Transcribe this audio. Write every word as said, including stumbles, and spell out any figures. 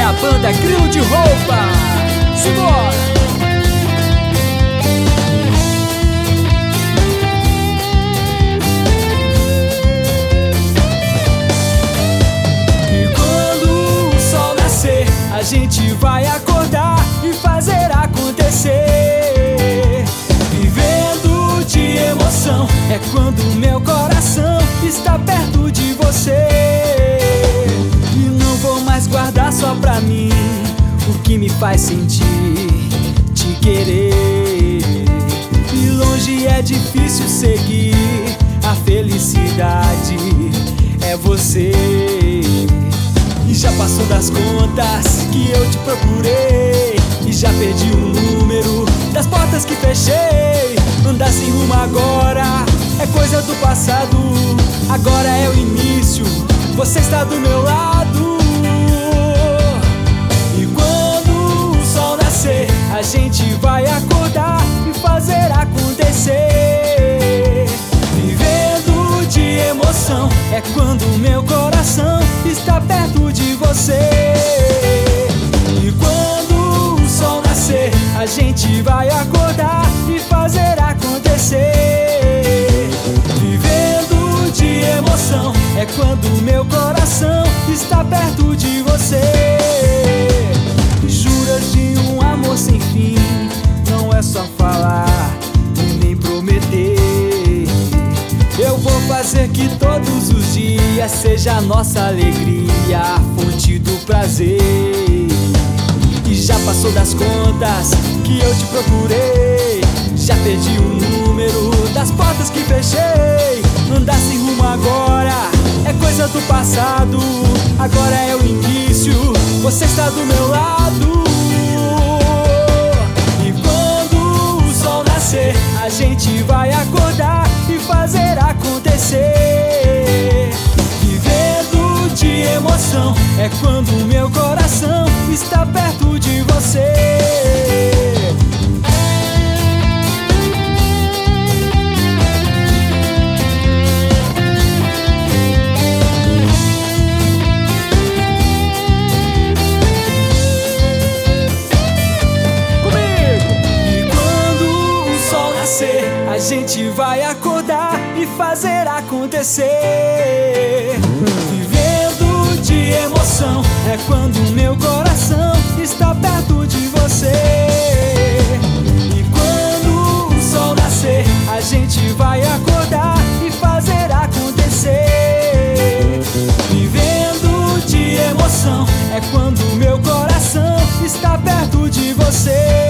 a banda Grilo de Roupa. Simbora! A gente vai acordar e fazer acontecer. Vivendo de emoção é quando meu coração está perto de você. E não vou mais guardar só pra mim o que me faz sentir te querer. E longe é difícil seguir, a felicidade é você. E já passou das contas que eu te procurei, e já perdi o número das portas que fechei. Andar sem rumo agora é coisa do passado, agora é o início, você está do meu lado. E quando o sol nascer, a gente vai acordar e fazer acontecer. Vivendo de emoção é quando meu coração está perto de você. E quando o sol nascer, a gente vai acordar e fazer acontecer. Vivendo de emoção é quando meu coração está perto de você. Juras de um amor sem fim, não é só falar e nem prometer. Eu vou fazer que todos os dias seja a nossa alegria, a fonte do prazer. E já passou das contas que eu te procurei, já perdi o número das portas que fechei. Andar sem rumo agora é coisa do passado, agora é o início, você está do meu lado. E quando o sol nascer, a gente vai acordar e fazer acontecer. Vivendo de emoção é quando meu coração está perto de você. A gente vai acordar e fazer acontecer. Vivendo de emoção é quando meu coração está perto de você. E quando o sol nascer, a gente vai acordar e fazer acontecer. Vivendo de emoção é quando meu coração está perto de você.